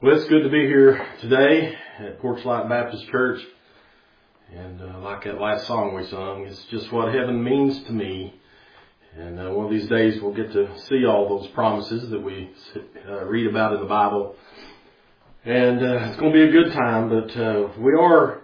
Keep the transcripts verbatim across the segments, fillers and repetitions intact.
Well, it's good to be here today at Porchlight Baptist Church. And uh, like that last song we sung, it's just what heaven means to me. And uh, one of these days we'll get to see all those promises that we uh, read about in the Bible. And uh, it's going to be a good time, but uh, we are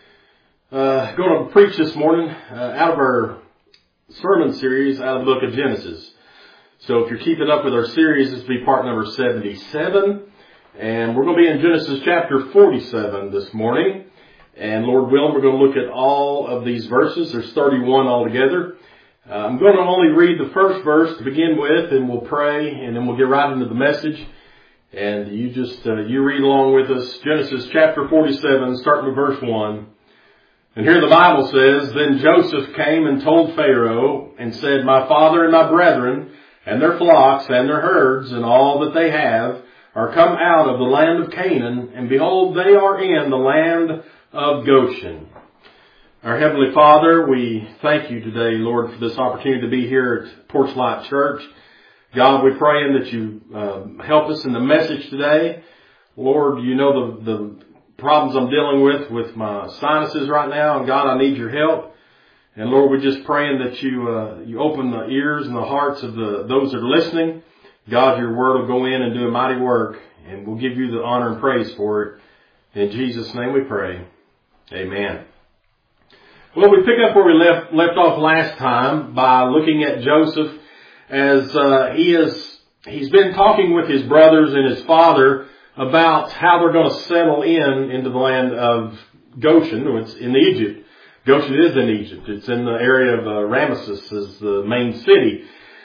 uh, going to preach this morning uh, out of our sermon series out of the book of Genesis. So if you're keeping up with our series, this will be part number seventy-seven. And we're going to be in Genesis chapter forty-seven this morning. And Lord willing, we're going to look at all of these verses. There's thirty-one altogether. Uh, I'm going to only read the first verse to begin with, and we'll pray, and then we'll get right into the message. And you just, uh, you read along with us. Genesis chapter forty-seven, starting with verse one. And here the Bible says, Then Joseph came and told Pharaoh and said, My father and my brethren, and their flocks and their herds, and all that they have, are come out of the land of Canaan, and behold, they are in the land of Goshen. Our Heavenly Father, we thank you today, Lord, for this opportunity to be here at Porchlight Church. God, we're praying that you uh, help us in the message today. Lord, you know the, the problems I'm dealing with with my sinuses right now, and God, I need your help. And Lord, we're just praying that you uh, you open the ears and the hearts of the those that are listening. God, your word will go in and do a mighty work, and we'll give you the honor and praise for it. In Jesus' name we pray. Amen. Well, we pick up where we left left off last time by looking at Joseph as uh, he is he's been talking with his brothers and his father about how they're going to settle in into the land of Goshen. It's in Egypt. Goshen is in Egypt. It's in the area of uh, Ramesses, is the main city.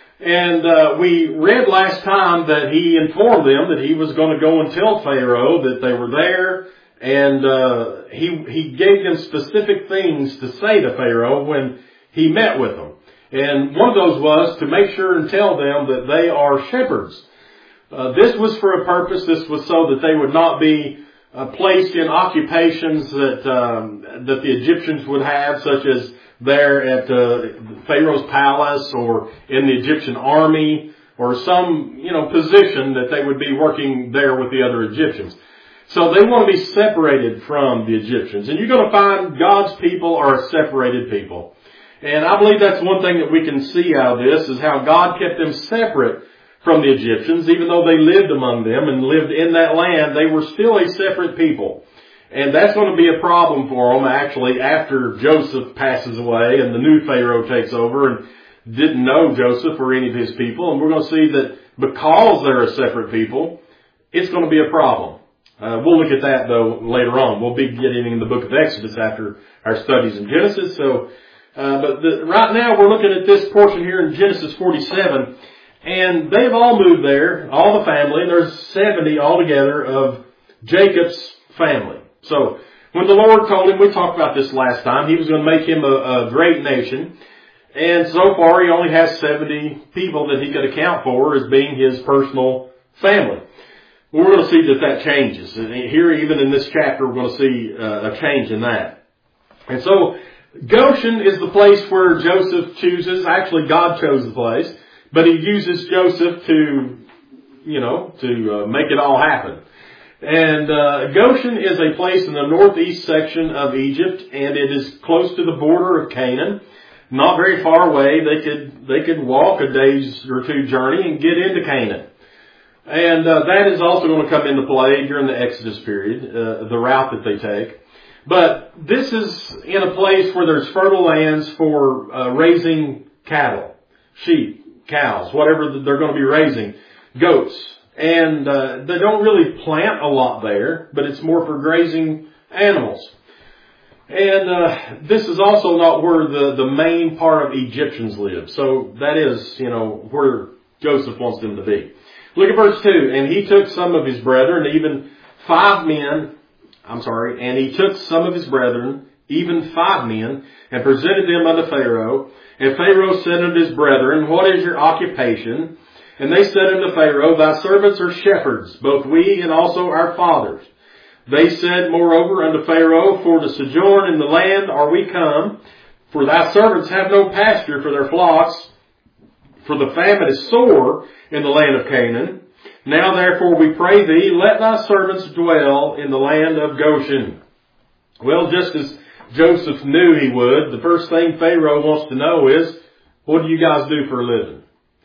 And uh, we read last time that he informed them that he was going to go and tell Pharaoh that they were there. And uh, he he gave them specific things to say to Pharaoh when he met with them. And one of those was to make sure and tell them that they are shepherds. Uh, this was for a purpose. This was so that they would not be uh, placed in occupations that um, that the Egyptians would have, such as there at uh, Pharaoh's palace or in the Egyptian army or some, you know, position that they would be working there with the other Egyptians. So they want to be separated from the Egyptians. And you're going to find God's people are a separated people. And I believe that's one thing that we can see out of this is how God kept them separate from the Egyptians. Even though they lived among them and lived in that land, they were still a separate people. And that's going to be a problem for them, actually, after Joseph passes away and the new Pharaoh takes over and didn't know Joseph or any of his people. And we're going to see that because they're a separate people, it's going to be a problem. Uh, we'll look at that, though, later on. We'll be getting in the book of Exodus after our studies in Genesis. So, uh, but the, right now we're looking at this portion here in Genesis forty-seven. And they've all moved there, all the family. And there's seventy altogether of Jacob's family. So when the Lord told him, we talked about this last time, he was going to make him a, a great nation. And so far he only has seventy people that he could account for as being his personal family. We're going to see that that changes. And here, even in this chapter, we're going to see uh, a change in that. And so Goshen is the place where Joseph chooses. Actually, God chose the place. But he uses Joseph to, you know, to uh, make it all happen. And uh, Goshen is a place in the northeast section of Egypt, and it is close to the border of Canaan. Not very far away. They could they could walk a day's or two journey and get into Canaan. And uh, that is also going to come into play during the Exodus period, uh, the route that they take. But this is in a place where there's fertile lands for uh, raising cattle, sheep, cows, whatever they're going to be raising, goats. And uh, they don't really plant a lot there, but it's more for grazing animals. And uh, this is also not where the, the main part of Egyptians live. So that is, you know, where Joseph wants them to be. Look at verse two. And he took some of his brethren, even five men, I'm sorry, and he took some of his brethren, even five men, and presented them unto Pharaoh. And Pharaoh said unto his brethren, What is your occupation? And they said unto Pharaoh, Thy servants are shepherds, both we and also our fathers. They said, moreover, unto Pharaoh, For to sojourn in the land are we come, for thy servants have no pasture for their flocks, for the famine is sore in the land of Canaan. Now therefore we pray thee, let thy servants dwell in the land of Goshen. Well, just as Joseph knew he would, the first thing Pharaoh wants to know is, what do you guys do for a living?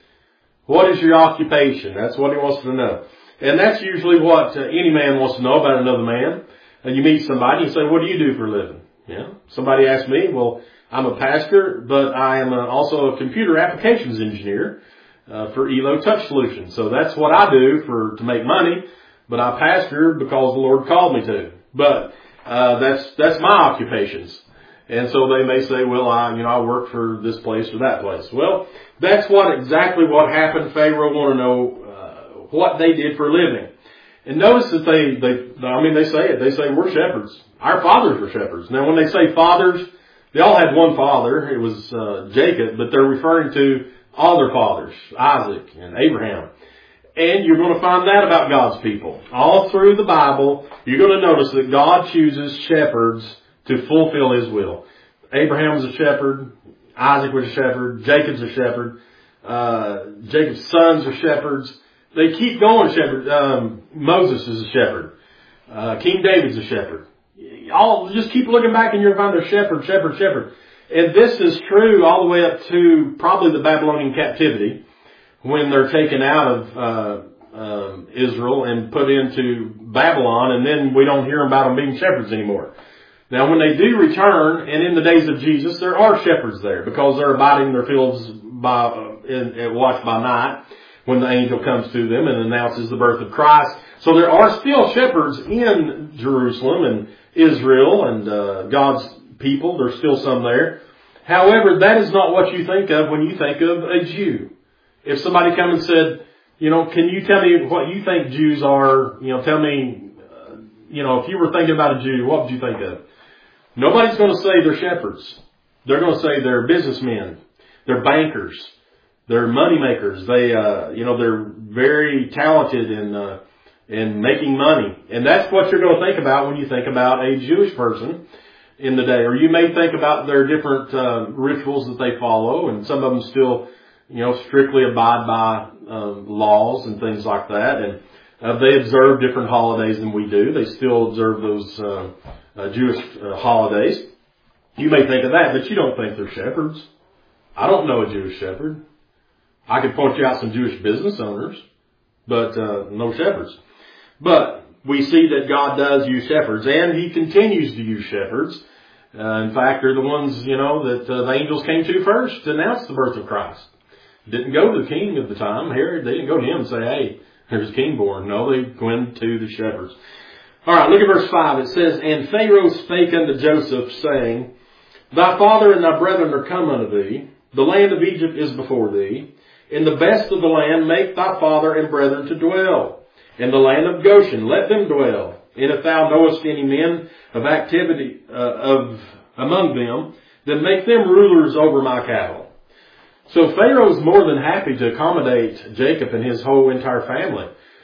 What is your occupation? That's what he wants to know. And that's usually what uh, any man wants to know about another man. And you meet somebody and you say, what do you do for a living? Yeah. Somebody asked me, well, I'm a pastor, but I am a, also a computer applications engineer uh, for E L O Touch Solutions. So that's what I do for to make money, but I pastor because the Lord called me to. But uh, that's that's my occupations. And so they may say, well, I, you know, I work for this place or that place. Well, that's what exactly what happened. Pharaoh wanted to know uh, what they did for a living. And notice that they, they, I mean, they say it. They say, we're shepherds. Our fathers were shepherds. Now, when they say fathers, they all had one father. It was uh, Jacob, but they're referring to all their fathers, Isaac and Abraham. And you're going to find that about God's people. All through the Bible, you're going to notice that God chooses shepherds to fulfill His will. Abraham was a shepherd. Isaac was a shepherd. Jacob's a shepherd. Uh, Jacob's sons are shepherds. They keep going, shepherd. Um, Moses is a shepherd. Uh, King David's a shepherd. All, just keep looking back and you're going to find they're shepherd, shepherd, shepherd. And this is true all the way up to probably the Babylonian captivity when they're taken out of, uh, um, Israel and put into Babylon, and then we don't hear about them being shepherds anymore. Now, when they do return, and in the days of Jesus, there are shepherds there because they're abiding in their fields by, uh, in, in watch by night when the angel comes to them and announces the birth of Christ. So there are still shepherds in Jerusalem and Israel and uh, God's people. There's still some there. However, that is not what you think of when you think of a Jew. If somebody come and said, you know, can you tell me what you think Jews are? You know, tell me, uh, you know, if you were thinking about a Jew, what would you think of? Nobody's going to say they're shepherds. They're going to say they're businessmen. They're bankers. They're money makers. They, uh, you know, they're very talented in, uh, in making money. And that's what you're going to think about when you think about a Jewish person in the day. Or you may think about their different, uh, rituals that they follow, and some of them still, you know, strictly abide by, um, laws and things like that. And, uh, they observe different holidays than we do. They still observe those, uh, uh Jewish uh, holidays. You may think of that, but you don't think they're shepherds. I don't know a Jewish shepherd. I could point you out some Jewish business owners, but uh, no shepherds. But we see that God does use shepherds, and He continues to use shepherds. Uh, in fact, they're the ones, you know, that uh, the angels came to first to announce the birth of Christ. Didn't go to the king at the time, Herod. They didn't go to him and say, hey, there's a king born. No, they went to the shepherds. All right, look at verse five. It says, And Pharaoh spake unto Joseph, saying, Thy father and thy brethren are come unto thee. The land of Egypt is before thee. In the best of the land make thy father and brethren to dwell. In the land of Goshen let them dwell. And if thou knowest any men of activity uh, of among them, then make them rulers over my cattle. So Pharaoh's more than happy to accommodate Jacob and his whole entire family.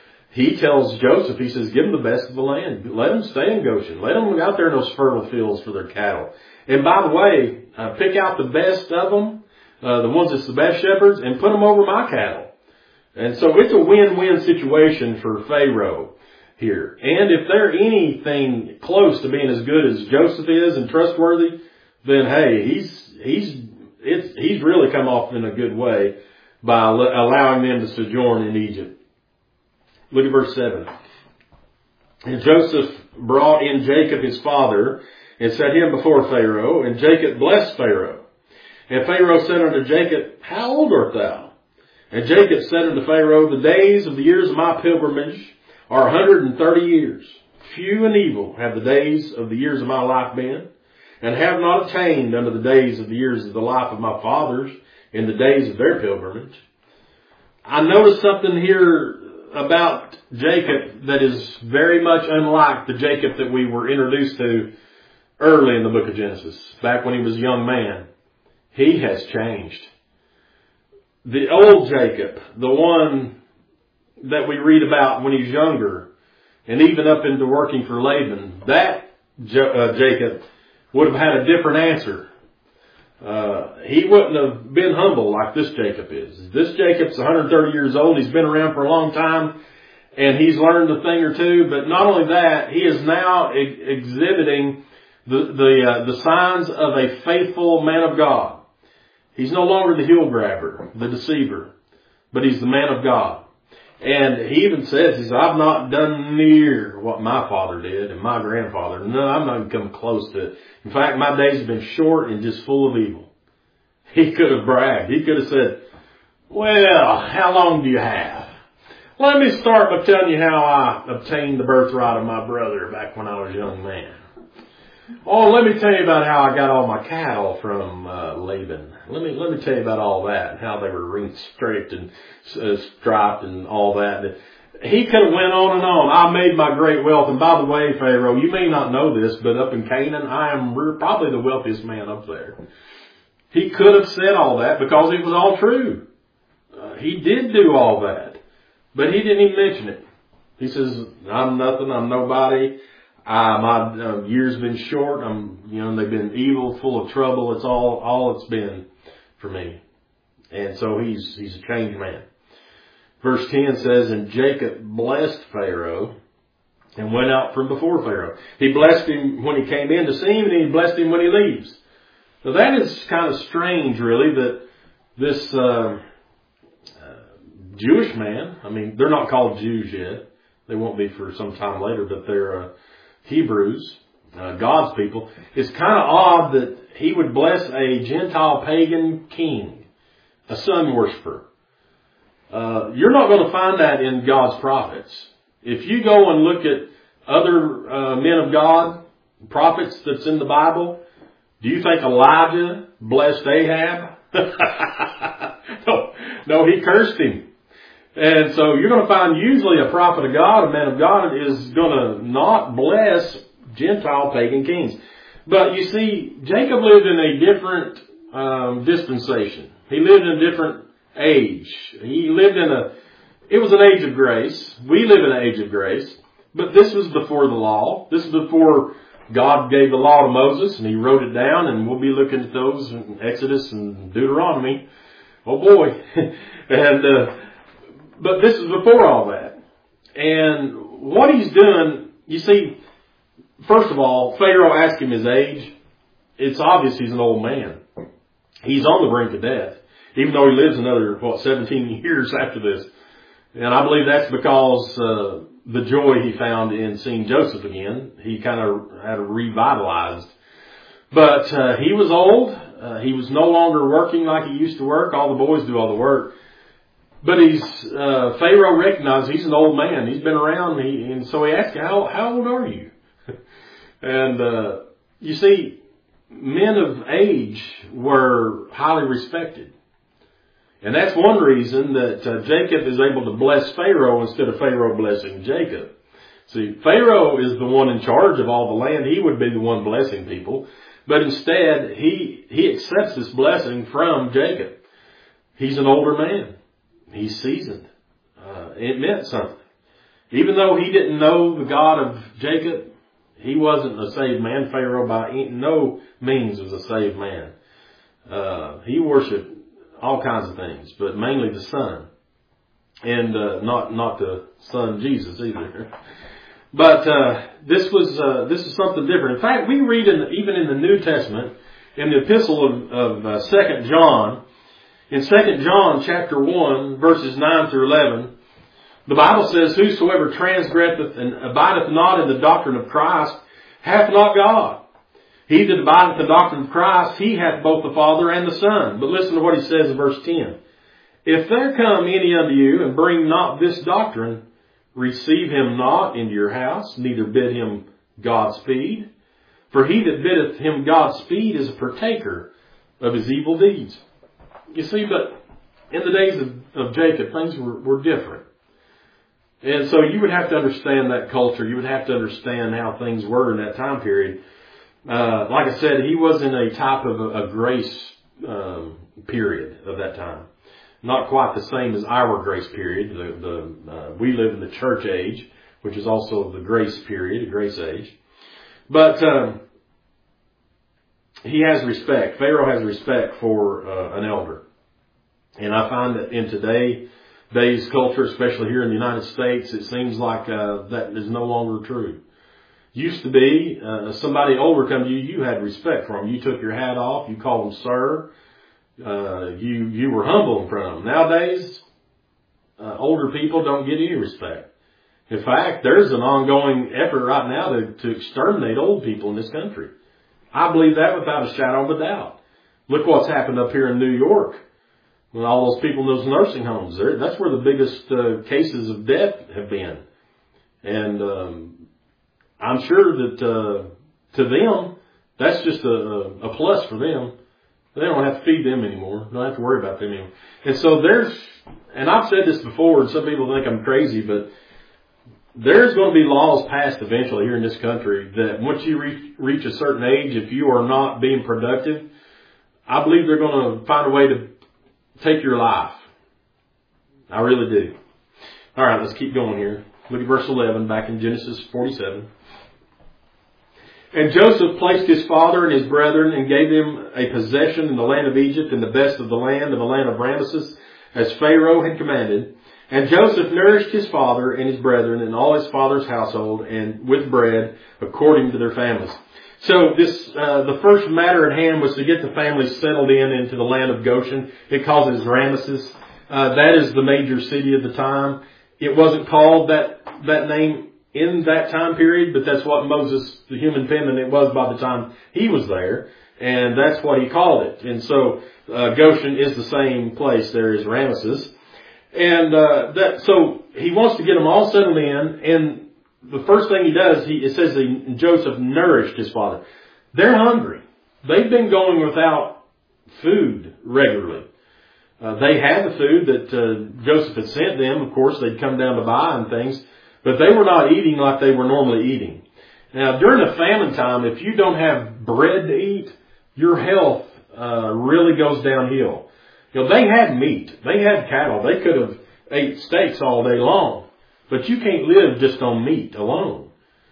He tells Joseph, he says, give them the best of the land. Let them stay in Goshen. Let them out there in those fertile fields for their cattle. And by the way, uh, pick out the best of them. Uh, the ones that's the best shepherds, and put them over my cattle. And so it's a win-win situation for Pharaoh here. And if they're anything close to being as good as Joseph is and trustworthy, then hey, he's, he's, it's, he's really come off in a good way by allowing them to sojourn in Egypt. Look at verse seven. And Joseph brought in Jacob his father and set him before Pharaoh, and Jacob blessed Pharaoh. And Pharaoh said unto Jacob, How old art thou? And Jacob said unto Pharaoh, The days of the years of my pilgrimage are a hundred and thirty years. Few and evil have the days of the years of my life been, and have not attained unto the days of the years of the life of my fathers in the days of their pilgrimage. I noticed something here about Jacob that is very much unlike the Jacob that we were introduced to early in the book of Genesis, back when he was a young man. He has changed. The old Jacob, the one that we read about when he's younger, and even up into working for Laban, that uh, Jacob would have had a different answer. uh, he wouldn't have been humble like this Jacob is. This Jacob's one hundred thirty years old. He's been around for a long time, and he's learned a thing or two. But not only that, he is now ex- exhibiting the the uh, the signs of a faithful man of God. He's no longer the heel grabber, the deceiver, but he's the man of God. And he even says, he says, I've not done near what my father did and my grandfather. No, I'm not even come close to it. In fact, my days have been short and just full of evil. He could have bragged. He could have said, well, how long do you have? Let me start by telling you how I obtained the birthright of my brother back when I was a young man. Oh, let me tell you about how I got all my cattle from uh, Laban. Let me let me tell you about all that and how they were ring striped and uh, striped and all that. He could have went on and on. I made my great wealth. And by the way, Pharaoh, you may not know this, but up in Canaan, I am probably the wealthiest man up there. He could have said all that because it was all true. Uh, he did do all that, but he didn't even mention it. He says, I'm nothing. I'm nobody. Uh, my uh, years have been short. I'm, you know, they've been evil, full of trouble. It's all, all it's been for me. And so he's, he's a changed man. Verse ten says, and Jacob blessed Pharaoh and went out from before Pharaoh. He blessed him when he came in to see him, and he blessed him when he leaves. So that is kind of strange, really, that this, uh, uh, Jewish man, I mean, they're not called Jews yet. They won't be for some time later, but they're, uh, Hebrews, uh, God's people. It's kind of odd that he would bless a Gentile pagan king, a sun worshiper. Uh, you're not going to find that in God's prophets. If you go and look at other uh, men of God, prophets that's in the Bible, do you think Elijah blessed Ahab? no, no, he cursed him. And so you're going to find usually a prophet of God, a man of God, is going to not bless Gentile pagan kings. But you see, Jacob lived in a different um, dispensation. He lived in a different age. He lived in a, it was an age of grace. We live in an age of grace. But this was before the law. This is before God gave the law to Moses and he wrote it down. And we'll be looking at those in Exodus and Deuteronomy. Oh boy. and, uh, But this is before all that. And what he's doing, you see, first of all, Pharaoh asked him his age. It's obvious he's an old man. He's on the brink of death, even though he lives another, what, seventeen years after this. And I believe that's because uh, the joy he found in seeing Joseph again, he kind of had revitalized. But uh, he was old. Uh, he was no longer working like he used to work. All the boys do all the work. But he's, uh, Pharaoh recognized he's an old man. He's been around. He, and so he asked him, how, how old are you? and, uh, you see, men of age were highly respected. And that's one reason that uh, Jacob is able to bless Pharaoh instead of Pharaoh blessing Jacob. See, Pharaoh is the one in charge of all the land. He would be the one blessing people. But instead, he, he accepts this blessing from Jacob. He's an older man. He's seasoned. Uh, it meant something. Even though he didn't know the God of Jacob, he wasn't a saved man. Pharaoh by no means was a saved man. Uh, he worshipped all kinds of things, but mainly the sun. And uh, not not the son Jesus either. But uh, this was uh, this is something different. In fact, we read in the, even in the New Testament, in the epistle of, of uh, Second John, in Second John chapter one, verses nine through eleven, the Bible says, whosoever transgresseth and abideth not in the doctrine of Christ hath not God. He that abideth in the doctrine of Christ, he hath both the Father and the Son. But listen to what he says in verse ten. If there come any unto you and bring not this doctrine, receive him not into your house, neither bid him Godspeed. For he that biddeth him Godspeed is a partaker of his evil deeds. You see, but in the days of, of Jacob, things were, were different. And so you would have to understand that culture. You would have to understand how things were in that time period. Uh, like I said, he was in a type of a, a grace um, period of that time. Not quite the same as our grace period. The, the uh, we live in the church age, which is also the grace period, a grace age. But um, he has respect. Pharaoh has respect for uh, an elder. And I find that in today's culture, especially here in the United States, it seems like uh, that is no longer true. Used to be, uh, somebody older come to you, you had respect for them. You took your hat off, you called them sir, uh, you, you were humble in front of them. Nowadays, uh, older people don't get any respect. In fact, there's an ongoing effort right now to, to exterminate old people in this country. I believe that without a shadow of a doubt. Look what's happened up here in New York. With all those people in those nursing homes, that's where the biggest uh, cases of death have been. And um, I'm sure that uh, to them, that's just a, a plus for them. They don't have to feed them anymore. They don't have to worry about them anymore. And so there's, and I've said this before, and some people think I'm crazy, but there's going to be laws passed eventually here in this country that once you reach, reach a certain age, if you are not being productive, I believe they're going to find a way to take your life. I really do. All right, let's keep going here. Look at verse eleven back in Genesis forty-seven. And Joseph placed his father and his brethren and gave them a possession in the land of Egypt and the best of the land and the land of Ramesses, as Pharaoh had commanded. And Joseph nourished his father and his brethren and all his father's household and with bread according to their families. So this, uh, the first matter at hand was to get the family settled in into the land of Goshen. It calls it Ramesses. Uh, that is the major city of the time. It wasn't called that, that name in that time period, but that's what Moses, the human pen, it was by the time he was there. And that's what he called it. And so, uh, Goshen is the same place there as Ramesses. And, uh, that, so he wants to get them all settled in, and the first thing he does, he, it says that Joseph nourished his father. They're hungry. They've been going without food regularly. Uh, they had the food that uh, Joseph had sent them. Of course, they'd come down to buy and things, but they were not eating like they were normally eating. Now, during a famine time, if you don't have bread to eat, your health uh, really goes downhill. You know, they had meat. They had cattle. They could have ate steaks all day long. But you can't live just on meat alone.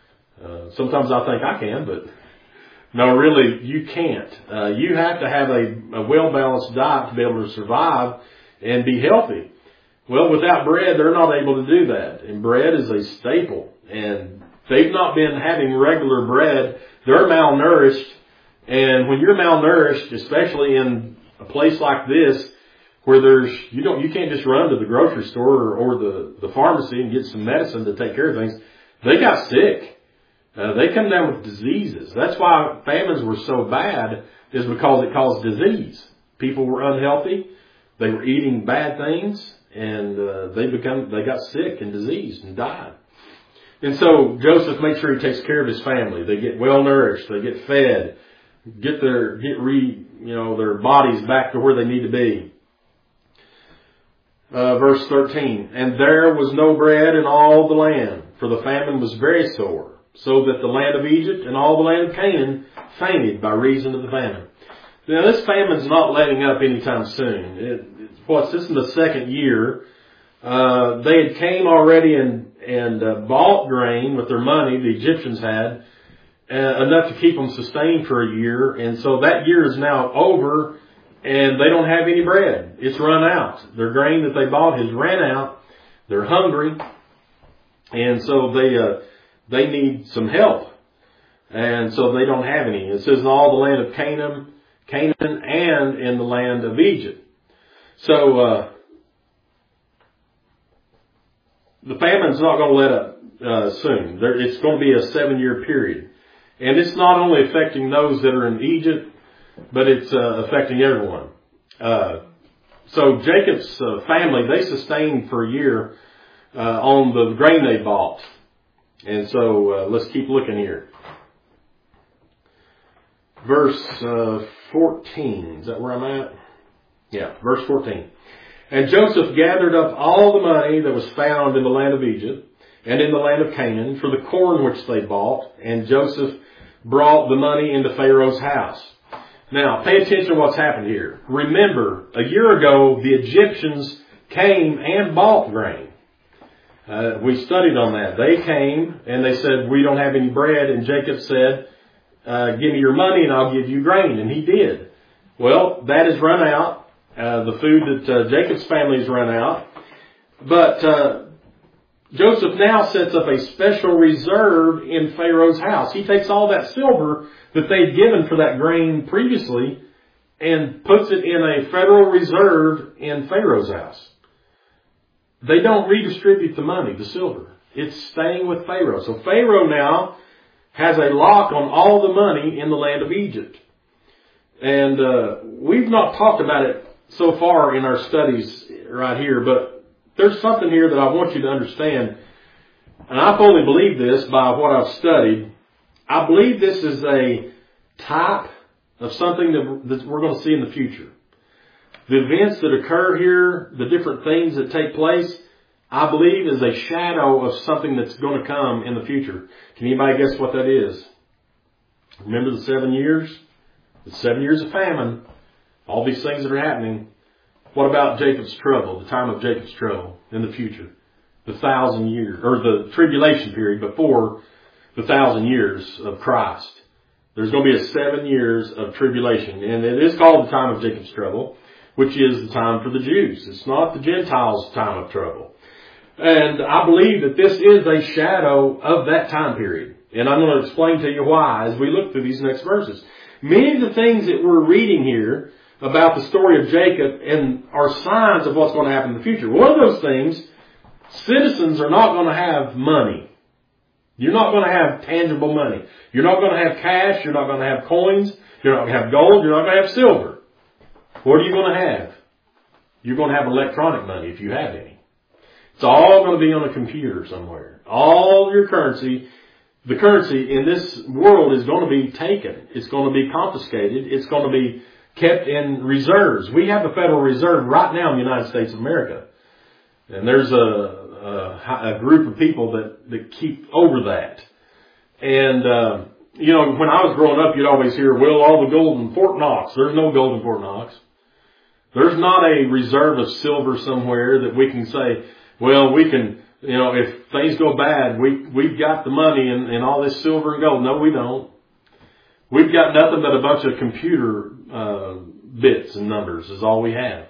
Uh, sometimes I think I can, but no, really, you can't. Uh, you have to have a, a well-balanced diet to be able to survive and be healthy. Well, without bread, they're not able to do that. And bread is a staple. And they've not been having regular bread. They're malnourished. And when you're malnourished, especially in a place like this, where there's, you don't, you can't just run to the grocery store or, or the, the pharmacy and get some medicine to take care of things. They got sick. Uh, they come down with diseases. That's why famines were so bad, is because it caused disease. People were unhealthy. They were eating bad things, and uh, they become, they got sick and diseased and died. And so Joseph makes sure he takes care of his family. They get well nourished. They get fed. Get their, get re, you know, their bodies back to where they need to be. Uh, verse thirteen, and there was no bread in all the land, for the famine was very sore, so that the land of Egypt and all the land of Canaan fainted by reason of the famine. Now, this famine's not letting up anytime soon. It, it's, what's this in the second year? Uh, they had came already and, and uh, bought grain with their money, the Egyptians had, uh, enough to keep them sustained for a year, and so that year is now over. And they don't have any bread. It's run out. Their grain that they bought has ran out. They're hungry. And so they, uh, they need some help. And so they don't have any. It says in all the land of Canaan, Canaan and in the land of Egypt. So, uh, the famine's not going to let up, uh, soon. There, it's going to be a seven year period. And it's not only affecting those that are in Egypt, but it's uh, affecting everyone. Uh, so Jacob's uh, family, they sustained for a year uh, on the grain they bought. And so uh, let's keep looking here. Verse uh, fourteen, is that where I'm at? Yeah, verse fourteen. And Joseph gathered up all the money that was found in the land of Egypt and in the land of Canaan for the corn which they bought, and Joseph brought the money into Pharaoh's house. Now, pay attention to what's happened here. Remember, a year ago, the Egyptians came and bought grain. Uh, we studied on that. They came and they said, we don't have any bread. And Jacob said, uh, give me your money and I'll give you grain. And he did. Well, that has run out. Uh, the food that uh, Jacob's family has run out. But uh, Joseph now sets up a special reserve in Pharaoh's house. He takes all that silver that they'd given for that grain previously and puts it in a federal reserve in Pharaoh's house. They don't redistribute the money, the silver. It's staying with Pharaoh. So Pharaoh now has a lock on all the money in the land of Egypt. And uh, we've not talked about it so far in our studies right here, but there's something here that I want you to understand. And I fully believe this by what I've studied. I believe this is a type of something that, that we're going to see in the future. The events that occur here, the different things that take place, I believe is a shadow of something that's going to come in the future. Can anybody guess what that is? Remember the seven years? The seven years of famine. All these things that are happening. What about Jacob's trouble, the time of Jacob's trouble in the future? The thousand years, or the tribulation period before the thousand years of Christ. There's going to be a seven years of tribulation. And it is called the time of Jacob's trouble, which is the time for the Jews. It's not the Gentiles' time of trouble. And I believe that this is a shadow of that time period. And I'm going to explain to you why as we look through these next verses. Many of the things that we're reading here about the story of Jacob and are signs of what's going to happen in the future. One of those things, citizens are not going to have money. You're not going to have tangible money. You're not going to have cash. You're not going to have coins. You're not going to have gold. You're not going to have silver. What are you going to have? You're going to have electronic money if you have any. It's all going to be on a computer somewhere. All your currency, the currency in this world is going to be taken. It's going to be confiscated. It's going to be kept in reserves. We have a Federal Reserve right now in the United States of America. And there's a, a, a group of people that, that keep over that. And, uh, you know, when I was growing up, you'd always hear, well, all the gold in Fort Knox. There's no gold in Fort Knox. There's not a reserve of silver somewhere that we can say, well, we can, you know, if things go bad, we, we've got the money and, and all this silver and gold. No, we don't. We've got nothing but a bunch of computer uh, bits and numbers is all we have.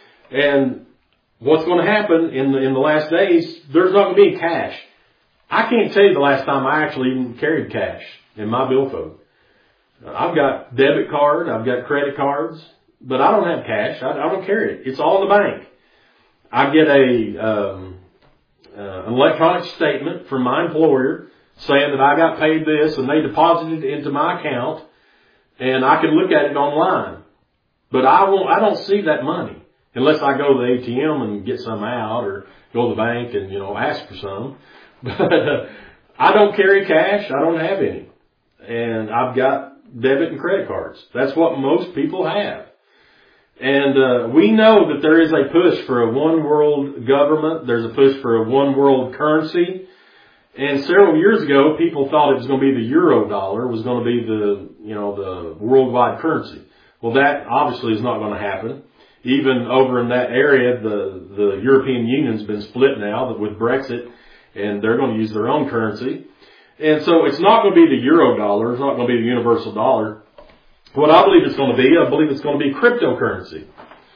And what's going to happen in the, in the last days, there's not going to be cash. I can't tell you the last time I actually even carried cash in my billfold. I've got debit card, I've got credit cards, but I don't have cash. I, I don't carry it. It's all in the bank. I get a um, uh, an electronic statement from my employer saying that I got paid this and they deposited it into my account, and I can look at it online. But I won't. I don't see that money unless I go to the A T M and get some out, or go to the bank and you know ask for some. But uh, I don't carry cash. I don't have any, and I've got debit and credit cards. That's what most people have. And uh, we know that there is a push for a one world government. There's a push for a one world currency. And several years ago, people thought it was going to be the euro dollar was going to be the, you know, the worldwide currency. Well, that obviously is not going to happen. Even over in that area, the, the European Union's been split now with Brexit, and they're going to use their own currency. And so it's not going to be the euro dollar. It's not going to be the universal dollar. What I believe it's going to be, I believe it's going to be cryptocurrency.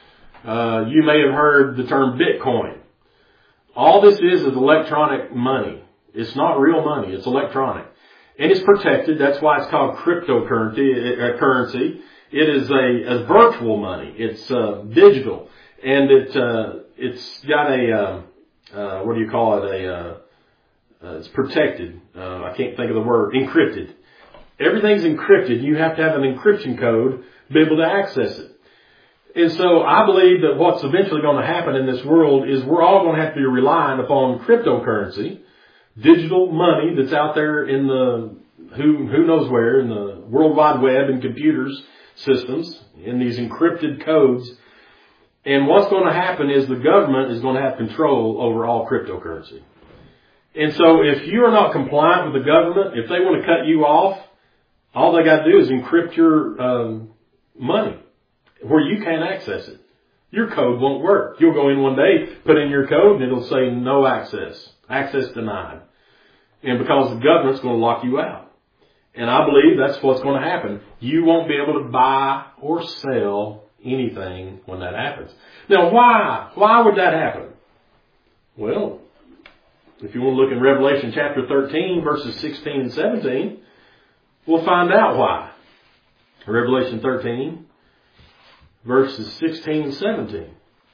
Uh, you may have heard the term Bitcoin. All this is is electronic money. It's not real money. It's electronic. And it's protected. That's why it's called cryptocurrency. Uh, currency. It is a, a virtual money. It's uh, digital. And it, uh, it's got a, uh, uh, what do you call it? A, uh, uh, it's protected. Uh, I can't think of the word. Encrypted. Everything's encrypted. You have to have an encryption code to be able to access it. And so I believe that what's eventually going to happen in this world is we're all going to have to be relying upon cryptocurrency, digital money that's out there in the, who, who knows where, in the World Wide Web and computers systems, in these encrypted codes. And what's going to happen is the government is going to have control over all cryptocurrency. And so if you are not compliant with the government, if they want to cut you off, all they got to do is encrypt your um, money where you can't access it. Your code won't work. You'll go in one day, put in your code, and it'll say no access. Access denied. And because the government's going to lock you out. And I believe that's what's going to happen. You won't be able to buy or sell anything when that happens. Now, why? Why would that happen? Well, if you want to look in Revelation chapter thirteen, verses sixteen and seventeen, we'll find out why. Revelation thirteen, verses sixteen and seventeen.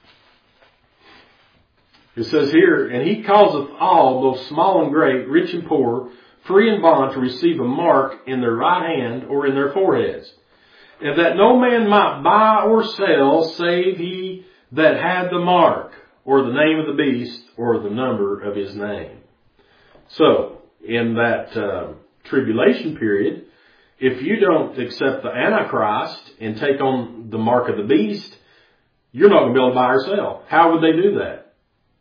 It says here, and he causeth all, both small and great, rich and poor, free and bond, to receive a mark in their right hand or in their foreheads, and that no man might buy or sell save he that had the mark, or the name of the beast, or the number of his name. So, in that uh, tribulation period, if you don't accept the Antichrist and take on the mark of the beast, you're not going to be able to buy or sell. How would they do that?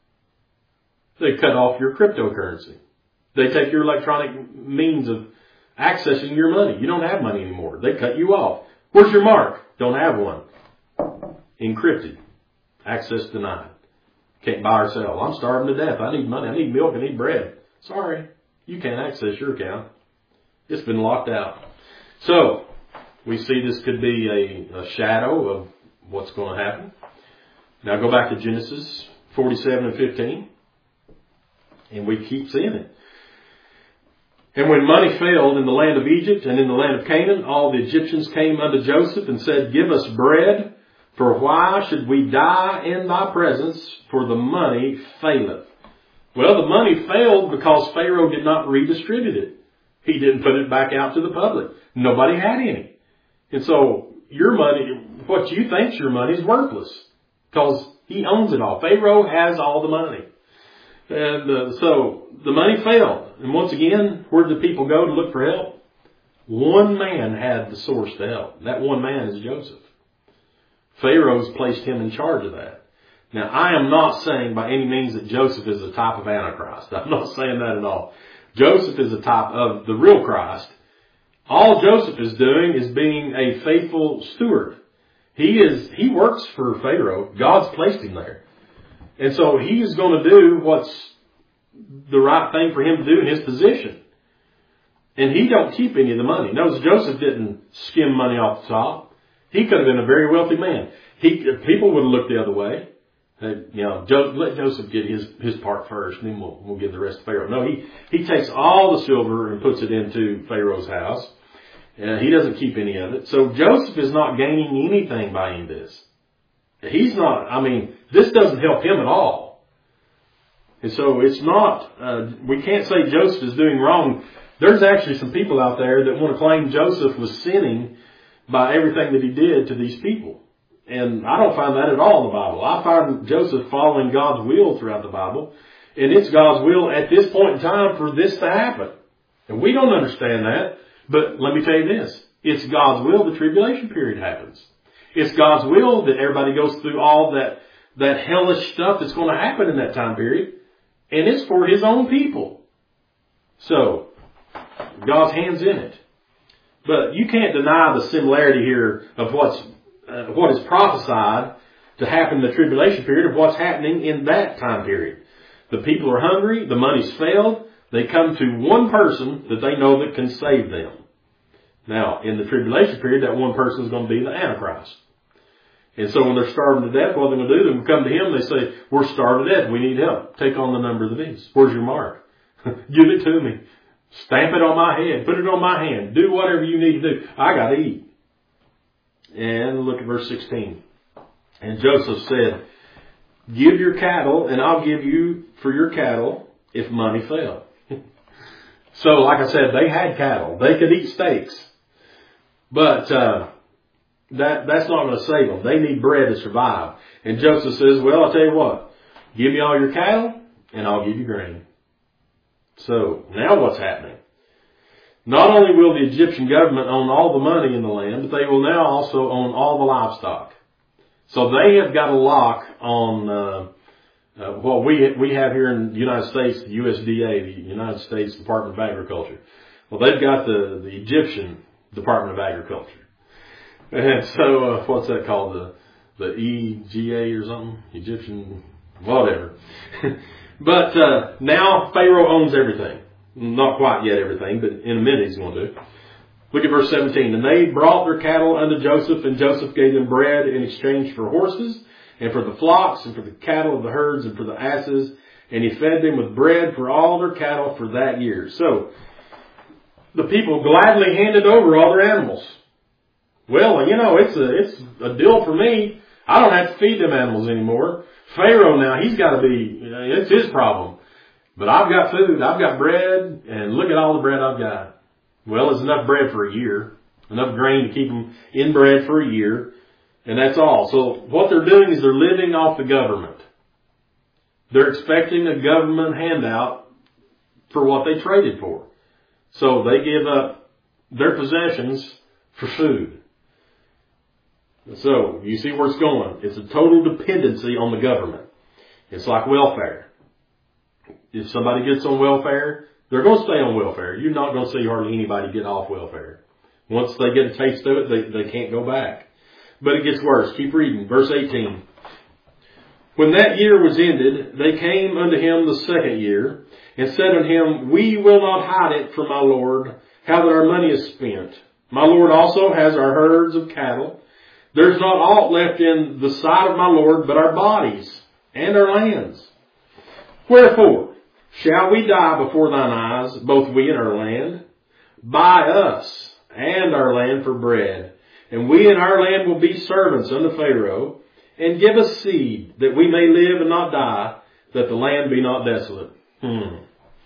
They cut off your cryptocurrency. They take your electronic means of accessing your money. You don't have money anymore. They cut you off. Where's your mark? Don't have one. Encrypted. Access denied. Can't buy or sell. I'm starving to death. I need money. I need milk. I need bread. Sorry. You can't access your account. It's been locked out. So, we see this could be a, a shadow of what's going to happen. Now go back to Genesis forty-seven and fifteen. And we keep seeing it. And when money failed in the land of Egypt and in the land of Canaan, all the Egyptians came unto Joseph and said, Give us bread, for why should we die in thy presence? For the money faileth. Well, the money failed because Pharaoh did not redistribute it. He didn't put it back out to the public. Nobody had any. And so your money, what you think's your money, is worthless because he owns it all. Pharaoh has all the money. And uh, so the money failed. And once again, where did the people go to look for help? One man had the source to help. That one man is Joseph. Pharaoh's placed him in charge of that. Now, I am not saying by any means that Joseph is a type of Antichrist. I'm not saying that at all. Joseph is a type of the real Christ. All Joseph is doing is being a faithful steward. He is, he works for Pharaoh. God's placed him there. And so he is going to do what's the right thing for him to do in his position. And he don't keep any of the money. Notice Joseph didn't skim money off the top. He could have been a very wealthy man. He, people would have looked the other way. They, you know, jo- let Joseph get his, his part first, and then we'll, we'll give the rest to Pharaoh. No, he, he takes all the silver and puts it into Pharaoh's house. Uh, he doesn't keep any of it. So Joseph is not gaining anything by any of this. He's not, I mean, this doesn't help him at all. And so it's not, uh, we can't say Joseph is doing wrong. There's actually some people out there that want to claim Joseph was sinning by everything that he did to these people. And I don't find that at all in the Bible. I find Joseph following God's will throughout the Bible. And it's God's will at this point in time for this to happen. And we don't understand that. But let me tell you this. It's God's will the tribulation period happens. It's God's will that everybody goes through all that, that hellish stuff that's going to happen in that time period. And it's for His own people. So, God's hand's in it. But you can't deny the similarity here of what's, uh, what is prophesied to happen in the tribulation period of what's happening in that time period. The people are hungry, the money's failed, they come to one person that they know that can save them. Now, in the tribulation period, that one person is going to be the Antichrist. And so when they're starving to death, what they're going to do, they come to him, they say, we're starved to death, we need help. Take on the number of the beast. Where's your mark? Give it to me. Stamp it on my head. Put it on my hand. Do whatever you need to do. I got to eat. And look at verse sixteen. And Joseph said, give your cattle, and I'll give you for your cattle if money fail. So, like I said, they had cattle. They could eat steaks. But uh, that that's not going to save them. They need bread to survive. And Joseph says, well, I'll tell you what. Give me all your cattle, and I'll give you grain. So, now what's happening? Not only will the Egyptian government own all the money in the land, but they will now also own all the livestock. So they have got a lock on uh, uh, what we we have here in the United States, the U S D A, the United States Department of Agriculture. Well, they've got the, the Egyptian Department of Agriculture. And so, uh, what's that called? The, the E G A or something? Egyptian, whatever. But uh, now Pharaoh owns everything. Not quite yet everything, but in a minute he's going to. Look at verse seventeen. And they brought their cattle unto Joseph, and Joseph gave them bread in exchange for horses, and for the flocks, and for the cattle of the herds, and for the asses. And he fed them with bread for all their cattle for that year. So, the people gladly handed over all their animals. Well, you know, it's a, it's a deal for me. I don't have to feed them animals anymore. Pharaoh now, he's got to be, it's his problem. But I've got food, I've got bread, and look at all the bread I've got. Well, it's enough bread for a year. Enough grain to keep them in bread for a year. And that's all. So what they're doing is they're living off the government. They're expecting a government handout for what they traded for. So they give up their possessions for food. So you see where it's going. It's a total dependency on the government. It's like welfare. If somebody gets on welfare, they're going to stay on welfare. You're not going to see hardly anybody get off welfare. Once they get a taste of it, they, they can't go back. But it gets worse. Keep reading. Verse eighteen. When that year was ended, they came unto him the second year, and said unto him, We will not hide it from my Lord, how that our money is spent. My Lord also has our herds of cattle. There's not aught left in the sight of my Lord, but our bodies and our lands. Wherefore shall we die before thine eyes, both we and our land? Buy us and our land for bread, and we and our land will be servants unto Pharaoh, and give us seed, that we may live and not die, that the land be not desolate. Hmm.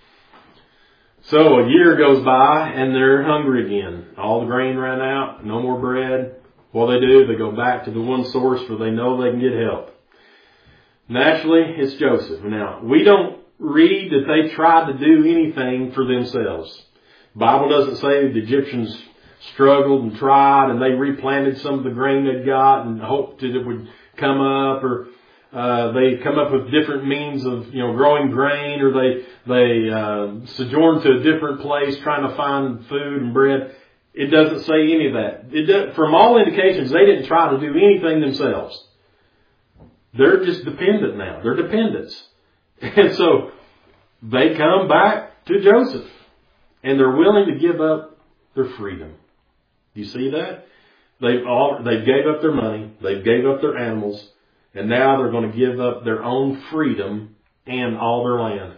So a year goes by, and they're hungry again. All the grain ran out, no more bread. What they do, they go back to the one source where they know they can get help. Naturally, it's Joseph. Now, we don't read that they tried to do anything for themselves. The Bible doesn't say the Egyptians struggled and tried and they replanted some of the grain they'd got and hoped that it would come up, or uh, they come up with different means of, you know, growing grain, or they, they uh, sojourn to a different place trying to find food and bread. It doesn't say any of that. It does, from all indications, they didn't try to do anything themselves. They're just dependent now. They're dependents. And so they come back to Joseph, and they're willing to give up their freedom. You see that? They've all, they gave up their money. They gave up their animals. And now they're going to give up their own freedom and all their land.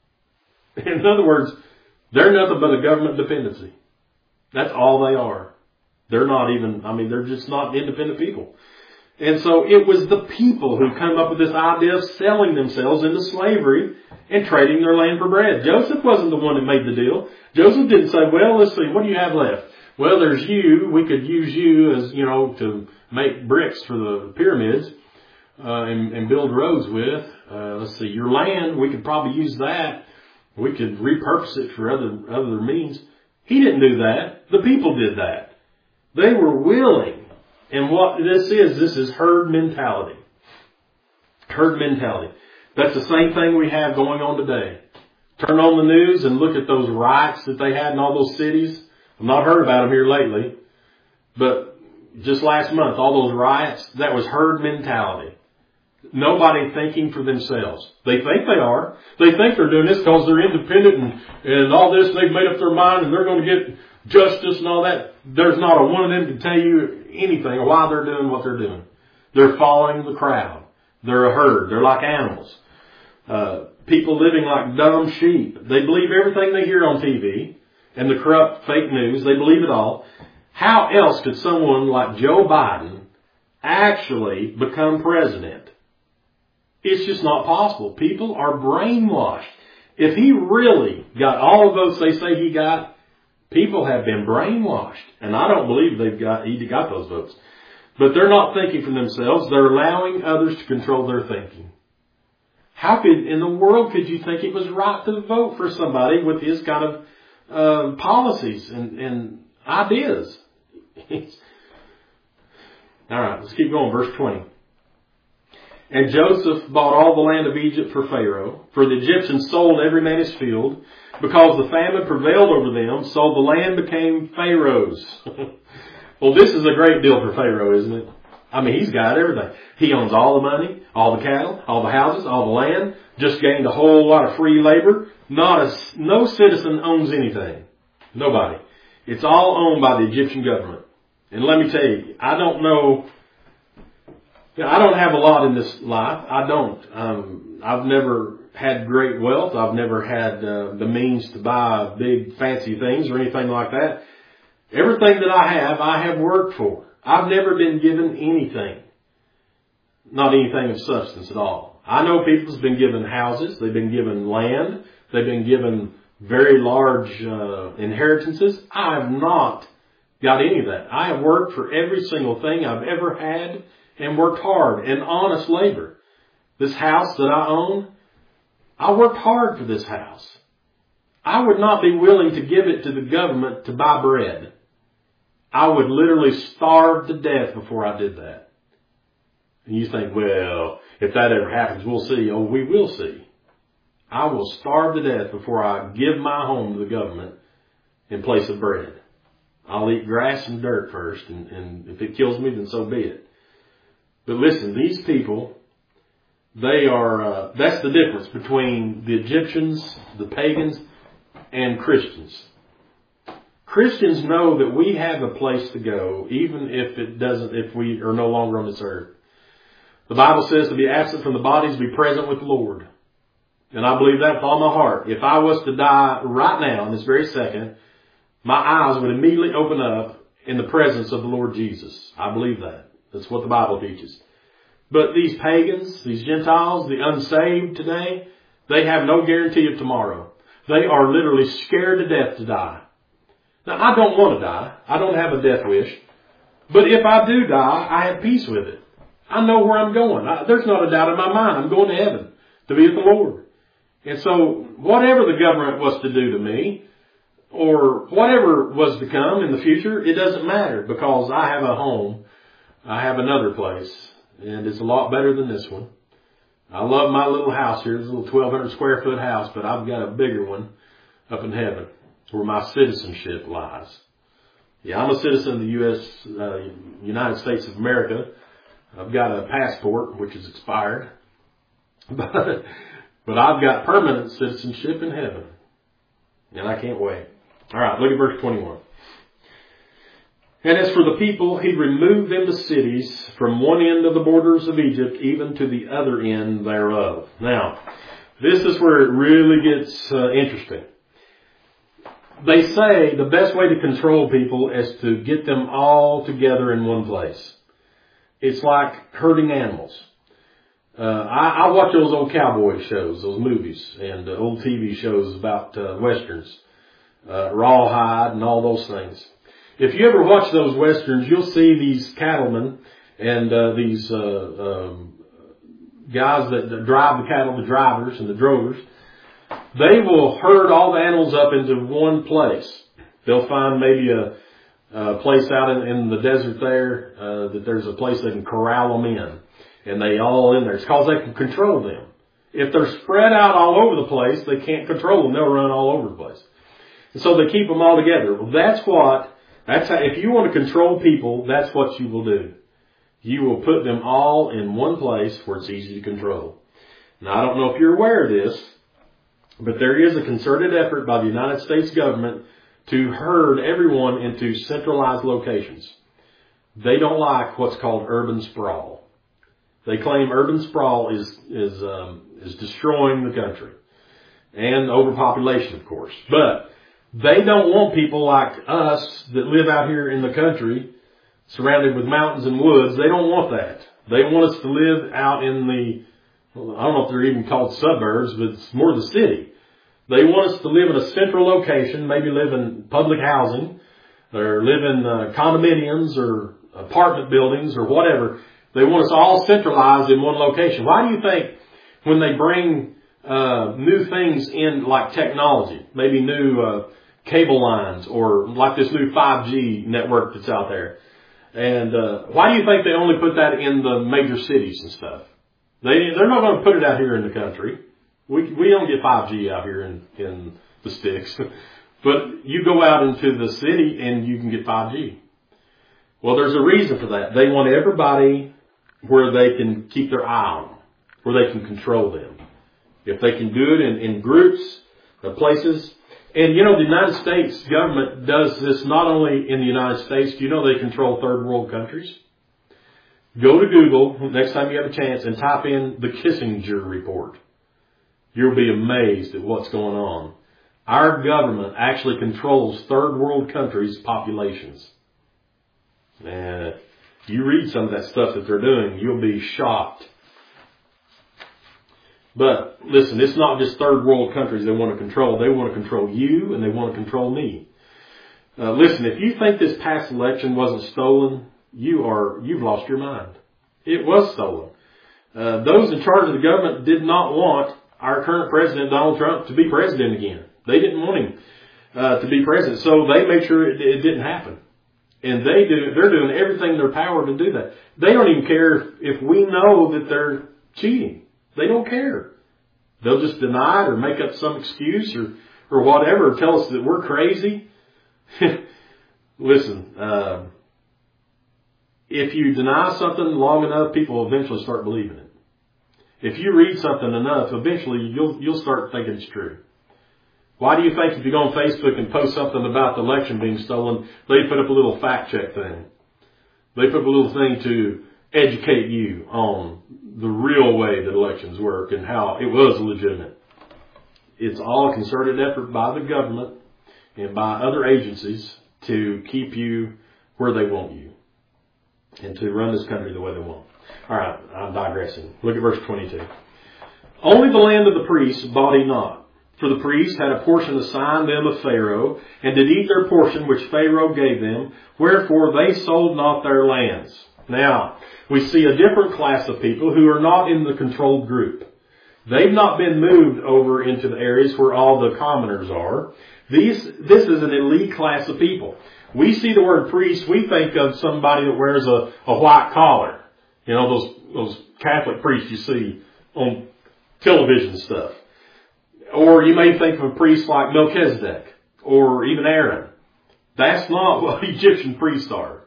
In other words, they're nothing but a government dependency. That's all they are. They're not even, I mean, they're just not independent people. And so it was the people who come up with this idea of selling themselves into slavery and trading their land for bread. Joseph wasn't the one that made the deal. Joseph didn't say, well, let's see, what do you have left? Well, there's you. We could use you as, you know, to make bricks for the pyramids uh, and, and build roads with. Uh, let's see, your land, we could probably use that. We could repurpose it for other other means. He didn't do that. The people did that. They were willing. And what this is, this is herd mentality. Herd mentality. That's the same thing we have going on today. Turn on the news and look at those riots that they had in all those cities. I've not heard about them here lately. But just last month, all those riots, that was herd mentality. Nobody thinking for themselves. They think they are. They think they're doing this because they're independent and, and all this. They've made up their mind and they're going to get justice and all that. There's not a one of them to tell you anything or why they're doing what they're doing. They're following the crowd. They're a herd. They're like animals. Uh, people living like dumb sheep. They believe everything they hear on T V and the corrupt fake news. They believe it all. How else could someone like Joe Biden actually become president? It's just not possible. People are brainwashed. If he really got all the votes they say he got, people have been brainwashed. And I don't believe they've got, he got those votes. But they're not thinking for themselves. They're allowing others to control their thinking. How could, in the world, could you think it was right to vote for somebody with his kind of uh, policies and, and ideas? All right, let's keep going. Verse twenty. And Joseph bought all the land of Egypt for Pharaoh, for the Egyptians sold every man his field, because the famine prevailed over them, so the land became Pharaoh's. Well, this is a great deal for Pharaoh, isn't it? I mean, he's got everything. He owns all the money, all the cattle, all the houses, all the land, just gained a whole lot of free labor. Not a, no citizen owns anything. Nobody. It's all owned by the Egyptian government. And let me tell you, I don't know, you know, I don't have a lot in this life. I don't. Um, I've never had great wealth. I've never had uh, the means to buy big fancy things or anything like that. Everything that I have, I have worked for. I've never been given anything. Not anything of substance at all. I know people have been given houses. They've been given land. They've been given very large uh, inheritances. I have not got any of that. I have worked for every single thing I've ever had and worked hard and honest labor. This house that I own, I worked hard for this house. I would not be willing to give it to the government to buy bread. I would literally starve to death before I did that. And you think, well, if that ever happens, we'll see. Oh, we will see. I will starve to death before I give my home to the government in place of bread. I'll eat grass and dirt first, and, and if it kills me, then so be it. But listen, these people, they are, uh, that's the difference between the Egyptians, the pagans, and Christians. Christians know that we have a place to go, even if it doesn't, if we are no longer on this earth. The Bible says to be absent from the body is to be present with the Lord. And I believe that with all my heart. If I was to die right now, in this very second, my eyes would immediately open up in the presence of the Lord Jesus. I believe that. That's what the Bible teaches. But these pagans, these Gentiles, the unsaved today, they have no guarantee of tomorrow. They are literally scared to death to die. Now, I don't want to die. I don't have a death wish. But if I do die, I have peace with it. I know where I'm going. I, there's not a doubt in my mind. I'm going to heaven to be with the Lord. And so whatever the government was to do to me, or whatever was to come in the future, it doesn't matter, because I have a home. I have another place, and it's a lot better than this one. I love my little house here. It's a little twelve hundred square foot house, but I've got a bigger one up in heaven where my citizenship lies. Yeah, I'm a citizen of the U S, uh, United States of America. I've got a passport, which is expired. But, but I've got permanent citizenship in heaven. And I can't wait. All right, look at verse twenty-one. And as for the people, he removed them to cities from one end of the borders of Egypt, even to the other end thereof. Now, this is where it really gets uh, interesting. They say the best way to control people is to get them all together in one place. It's like herding animals. Uh, I, I watch those old cowboy shows, those movies, and uh, old T V shows about uh, westerns, uh, rawhide and all those things. If you ever watch those westerns, you'll see these cattlemen and uh, these uh, um, guys that, that drive the cattle, the drivers and the drovers. They will herd all the animals up into one place. They'll find maybe a, a place out in, in the desert there, uh, that there's a place they can corral them in. And they all in there. It's because they can control them. If they're spread out all over the place, they can't control them. They'll run all over the place. And so they keep them all together. Well, that's what, that's how, if you want to control people, that's what you will do. You will put them all in one place where it's easy to control. Now, I don't know if you're aware of this, but there is a concerted effort by the United States government to herd everyone into centralized locations. They don't like what's called urban sprawl. They claim urban sprawl is is um, is destroying the country, and overpopulation, of course. But they don't want people like us that live out here in the country, surrounded with mountains and woods. They don't want that. They want us to live out in the, well, I don't know if they're even called suburbs, but it's more the city. They want us to live in a central location, maybe live in public housing, or live in uh, condominiums or apartment buildings or whatever. They want us all centralized in one location. Why do you think when they bring uh, new things in, like technology, maybe new uh, cable lines, or like this new five G network that's out there, and uh, why do you think they only put that in the major cities and stuff? They they're not going to put it out here in the country. We we don't get five G out here in in the sticks, but you go out into the city and you can get five G. Well, there's a reason for that. They want everybody where they can keep their eye on them, where they can control them. If they can do it in, in groups of places, And you know, the United States government does this not only in the United States. Do you know they control third world countries? Go to Google next time you have a chance and type in the Kissinger report. You'll be amazed at what's going on. Our government actually controls third world countries' populations. And if you read some of that stuff that they're doing, you'll be shocked. But listen, it's not just third world countries they want to control. They want to control you and they want to control me. Uh, listen, if you think this past election wasn't stolen, you are, you've lost your mind. It was stolen. Uh, those in charge of the government did not want our current president, Donald Trump, to be president again. They didn't want him uh, to be president, so they made sure it, it didn't happen. And they do, they're doing everything in their power to do that. They don't even care if, if we know that they're cheating. They don't care. They'll just deny it or make up some excuse or, or whatever, or tell us that we're crazy. Listen, uh, if you deny something long enough, people will eventually start believing it. If you read something enough, eventually you'll you'll start thinking it's true. Why do you think if you go on Facebook and post something about the election being stolen, they put up a little fact check thing? They put up a little thing to educate you on the real way that elections work and how it was legitimate. It's all a concerted effort by the government and by other agencies to keep you where they want you and to run this country the way they want. All right, I'm digressing. Look at verse twenty-two. Only the land of the priests bought he not. For the priests had a portion assigned them of Pharaoh, and did eat their portion which Pharaoh gave them, wherefore they sold not their lands. Now, we see a different class of people who are not in the controlled group. They've not been moved over into the areas where all the commoners are. These, this is an elite class of people. We see the word priest, we think of somebody that wears a, a white collar. You know, those, those Catholic priests you see on television stuff. Or you may think of a priest like Melchizedek or even Aaron. That's not what Egyptian priests are.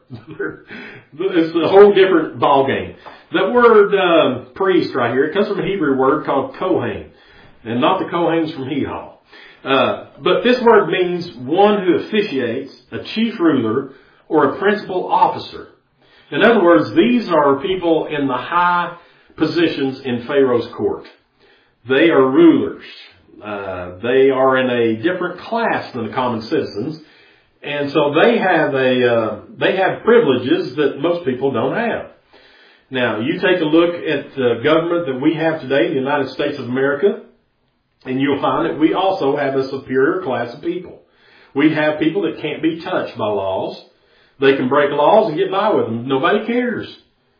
It's a whole different ballgame. The word uh, priest right here, it comes from a Hebrew word called Kohen, and not the Kohens from Hee-Haw. Uh, but this word means one who officiates, a chief ruler, or a principal officer. In other words, these are people in the high positions in Pharaoh's court. They are rulers. Uh, they are in a different class than the common citizens. And so they have a, uh, they have privileges that most people don't have. Now, you take a look at the government that we have today, the United States of America, and you'll find that we also have a superior class of people. We have people that can't be touched by laws. They can break laws and get by with them. Nobody cares.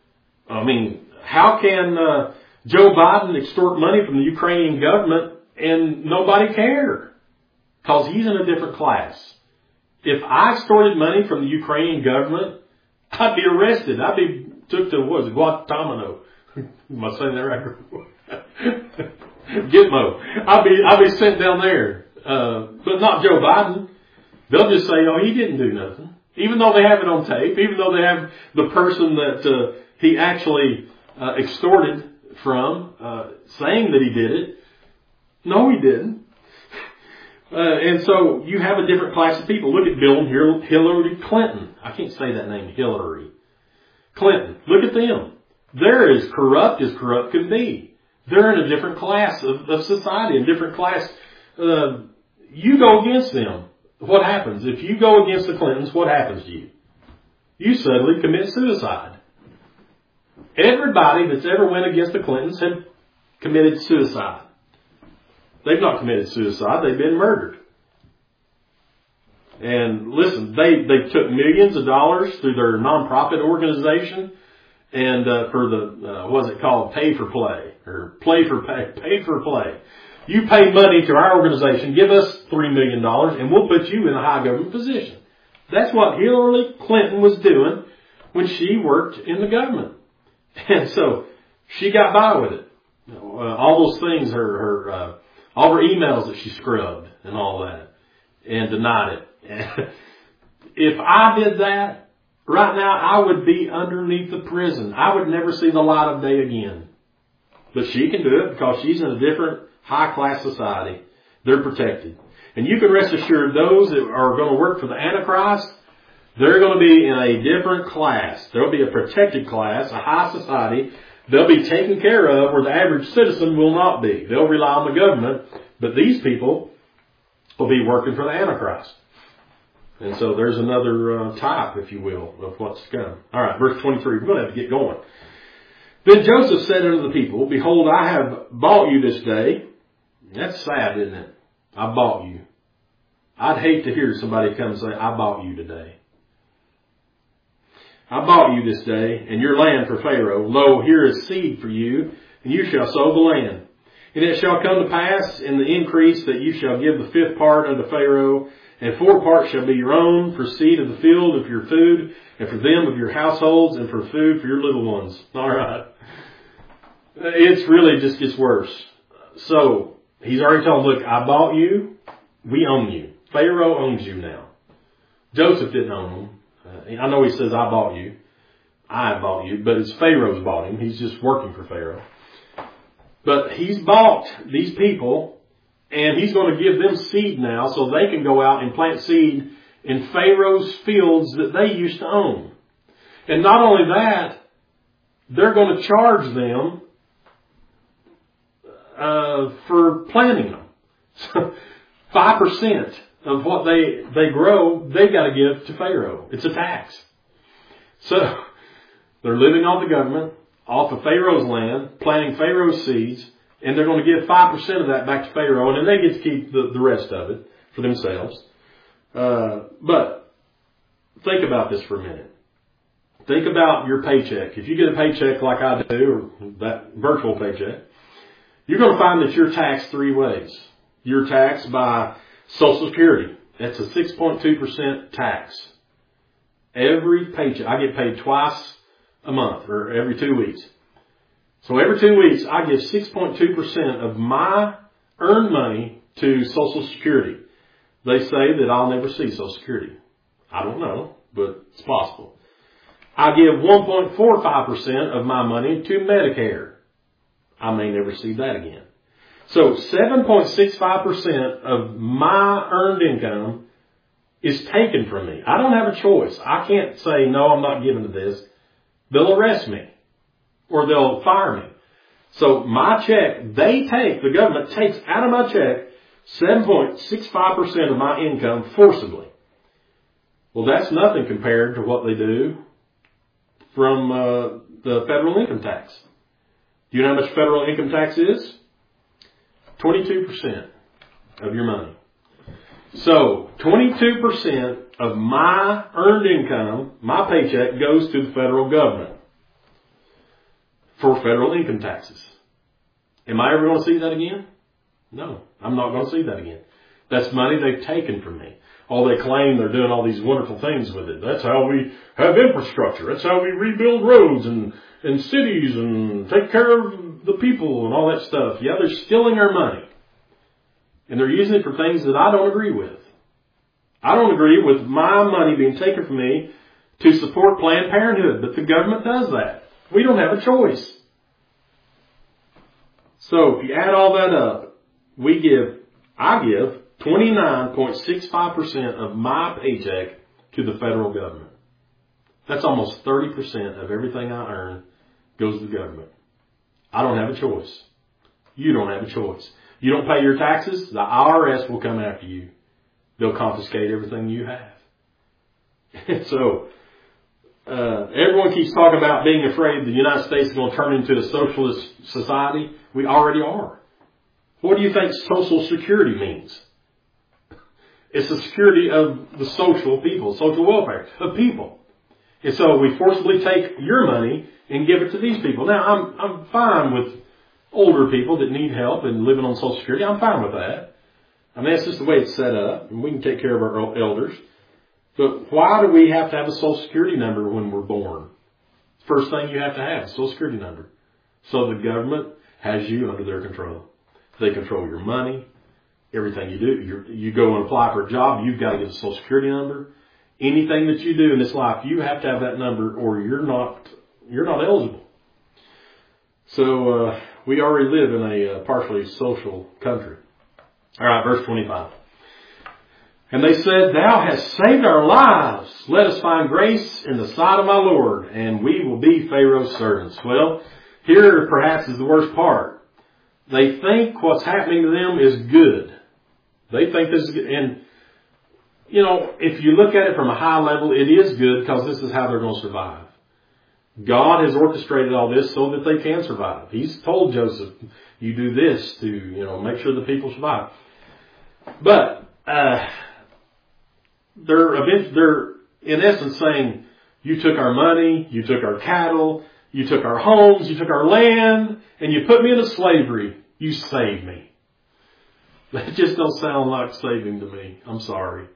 I mean, how can uh, Joe Biden extort money from the Ukrainian government and nobody care? Because he's in a different class. If I extorted money from the Ukrainian government, I'd be arrested. I'd be took to, what is it, Guantanamo. Am I saying that right? Gitmo. I'd be, I'd be sent down there. Uh, but not Joe Biden. They'll just say, oh, he didn't do nothing. Even though they have it on tape, even though they have the person that uh, he actually uh, extorted from uh, saying that he did it. No, he didn't. Uh, and so you have a different class of people. Look at Bill and Hillary Clinton. I can't say that name, Hillary Clinton. Look at them. They're as corrupt as corrupt can be. They're in a different class of, of society, a different class. Uh, you go against them. What happens? If you go against the Clintons, what happens to you? You suddenly commit suicide. Everybody that's ever went against the Clintons have committed suicide. They've not committed suicide. They've been murdered. And listen, they, they took millions of dollars through their nonprofit organization and uh, for the, uh, what's it called, pay for play or play for pay, pay for play. You pay money to our organization, give us three million dollars, and we'll put you in a high government position. That's what Hillary Clinton was doing when she worked in the government. And so she got by with it. Uh, all those things, her, her uh, all her emails that she scrubbed and all that and denied it. If I did that, right now I would be underneath the prison. I would never see the light of day again. But she can do it because she's in a different high-class society. They're protected. And you can rest assured those that are going to work for the Antichrist, they're going to be in a different class. There'll be a protected class, a high society. They'll be taken care of where the average citizen will not be. They'll rely on the government, but these people will be working for the Antichrist. And so there's another uh, type, if you will, of what's to come. All right, verse twenty-three. We're going to have to get going. Then Joseph said unto the people, Behold, I have bought you this day. That's sad, isn't it? I bought you. I'd hate to hear somebody come and say, I bought you today. I bought you this day, and your land for Pharaoh. Lo, here is seed for you, and you shall sow the land. And it shall come to pass in the increase that you shall give the fifth part unto Pharaoh, and four parts shall be your own, for seed of the field of your food, and for them of your households, and for food for your little ones. All right. It's really just gets worse. So, he's already told them, look, I bought you. We own you. Pharaoh owns you now. Joseph didn't own him. Uh, I know he says, I bought you. I bought you. But it's Pharaoh's bought him. He's just working for Pharaoh. But he's bought these people, and he's going to give them seed now so they can go out and plant seed in Pharaoh's fields that they used to own. And not only that, they're going to charge them uh, for planting them. So five percent of what they, they grow, they've got to give to Pharaoh. It's a tax. So they're living off the government, off of Pharaoh's land, planting Pharaoh's seeds, and they're going to give five percent of that back to Pharaoh, and then they get to keep the, the rest of it for themselves. Uh, but think about this for a minute. Think about your paycheck. If you get a paycheck like I do, or that virtual paycheck, you're going to find that you're taxed three ways. You're taxed by Social Security. That's a six point two percent tax. Every paycheck. I get paid twice a month, or every two weeks. So every two weeks, I give six point two percent of my earned money to Social Security. They say that I'll never see Social Security. I don't know, but it's possible. I give one point four five percent of my money to Medicare. I may never see that again. So seven point six five percent of my earned income is taken from me. I don't have a choice. I can't say, no, I'm not giving to this. They'll arrest me or they'll fire me. So my check, they take, the government takes out of my check seven point six five percent of my income forcibly. Well, that's nothing compared to what they do from uh, the federal income tax. Do you know how much federal income tax is? twenty-two percent of your money. So, twenty-two percent of my earned income, my paycheck, goes to the federal government for federal income taxes. Am I ever going to see that again? No, I'm not going to see that again. That's money they've taken from me. Oh, they claim they're doing all these wonderful things with it. That's how we have infrastructure. That's how we rebuild roads and, and cities and take care of the people and all that stuff. Yeah, they're stealing our money. And they're using it for things that I don't agree with. I don't agree with my money being taken from me to support Planned Parenthood, but the government does that. We don't have a choice. So if you add all that up, we give, I give twenty-nine point six five percent of my paycheck to the federal government. That's almost thirty percent of everything I earn goes to the government. I don't have a choice. You don't have a choice. You don't pay your taxes, the I R S will come after you. They'll confiscate everything you have. So, uh, everyone keeps talking about being afraid the United States is going to turn into a socialist society. We already are. What do you think Social Security means? It's the security of the social people, social welfare of people. And so we forcibly take your money and give it to these people. Now, I'm, I'm fine with older people that need help and living on Social Security. I'm fine with that. I mean, that's just the way it's set up, and we can take care of our elders. But why do we have to have a Social Security number when we're born? First thing you have to have, a Social Security number. So the government has you under their control. They control your money, everything you do. You're, you go and apply for a job, you've got to get a Social Security number. Anything that you do in this life, you have to have that number, or you're not you're not eligible. So uh, we already live in a uh, partially social country. All right, verse twenty-five. And they said, Thou hast saved our lives. Let us find grace in the sight of my Lord, and we will be Pharaoh's servants. Well, here perhaps is the worst part. They think what's happening to them is good. They think this is good. And, you know, if you look at it from a high level, it is good because this is how they're going to survive. God has orchestrated all this so that they can survive. He's told Joseph, you do this to, you know, make sure the people survive. But, uh, they're, they're in essence saying, you took our money, you took our cattle, you took our homes, you took our land, and you put me into slavery. You saved me. That just don't sound like saving to me. I'm sorry.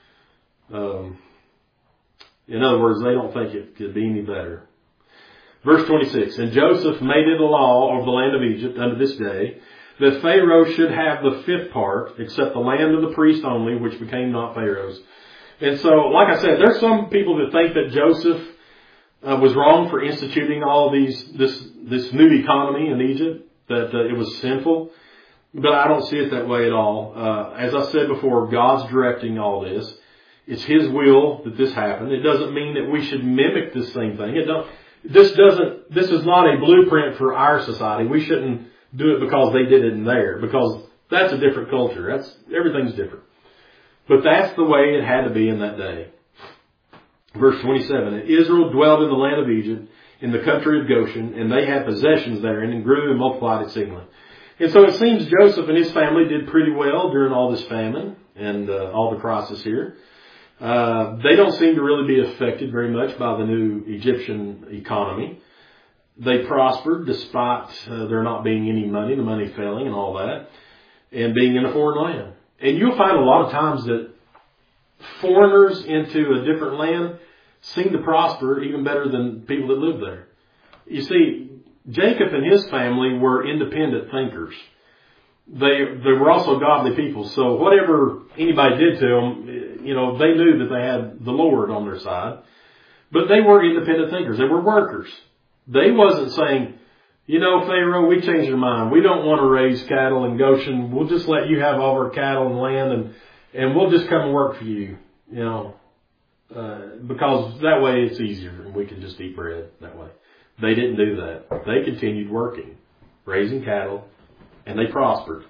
Um, in other words, they don't think it could be any better. Verse twenty-six, And Joseph made it a law over the land of Egypt unto this day, that Pharaoh should have the fifth part, except the land of the priest only, which became not Pharaoh's. And so, like I said, there's some people that think that Joseph uh, was wrong for instituting all these this this new economy in Egypt, that uh, it was sinful. But I don't see it that way at all. Uh, as I said before, God's directing all this. It's His will that this happened. It doesn't mean that we should mimic this same thing. It don't. This doesn't. This is not a blueprint for our society. We shouldn't do it because they did it in there, because that's a different culture. That's everything's different. But that's the way it had to be in that day. Verse twenty-seven, And Israel dwelled in the land of Egypt, in the country of Goshen, and they had possessions therein, and grew and multiplied exceedingly. And so it seems Joseph and his family did pretty well during all this famine and uh, all the crisis here. Uh, they don't seem to really be affected very much by the new Egyptian economy. They prospered despite uh, there not being any money, the money failing and all that, and being in a foreign land. And you'll find a lot of times that foreigners into a different land seem to prosper even better than people that live there. You see, Jacob and his family were independent thinkers. They they were also godly people. So whatever anybody did to them, you know, they knew that they had the Lord on their side. But they were independent thinkers. They were workers. They wasn't saying, you know, Pharaoh, we changed our mind. We don't want to raise cattle in Goshen. We'll just let you have all our cattle and land, and and we'll just come and work for you, you know, uh, because that way it's easier and we can just eat bread that way. They didn't do that. They continued working, raising cattle, and they prospered.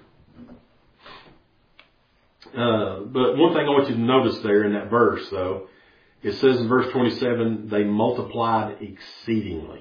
Uh, but one thing I want you to notice there in that verse, though, it says in verse twenty-seven, they multiplied exceedingly.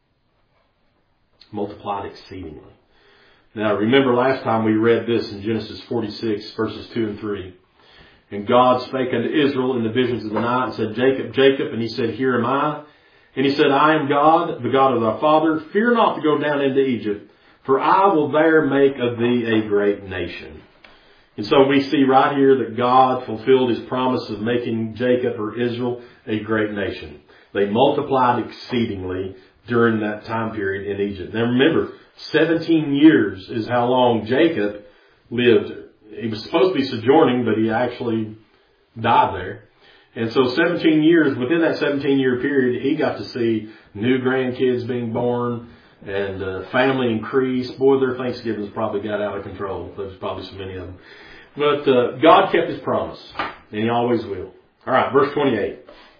Multiplied exceedingly. Now, remember last time we read this in Genesis forty-six, verses two and three. And God spake unto Israel in the visions of the night and said, Jacob, Jacob. And he said, Here am I. And he said, I am God, the God of thy father. Fear not to go down into Egypt, for I will there make of thee a great nation. And so we see right here that God fulfilled His promise of making Jacob or Israel a great nation. They multiplied exceedingly during that time period in Egypt. Now remember, seventeen years is how long Jacob lived. He was supposed to be sojourning, but he actually died there. And so seventeen years, within that seventeen year period, he got to see new grandkids being born and uh, family increased. Boy, their Thanksgivings probably got out of control. There's probably so many of them. But uh, God kept His promise, and He always will. All right, verse twenty-eight.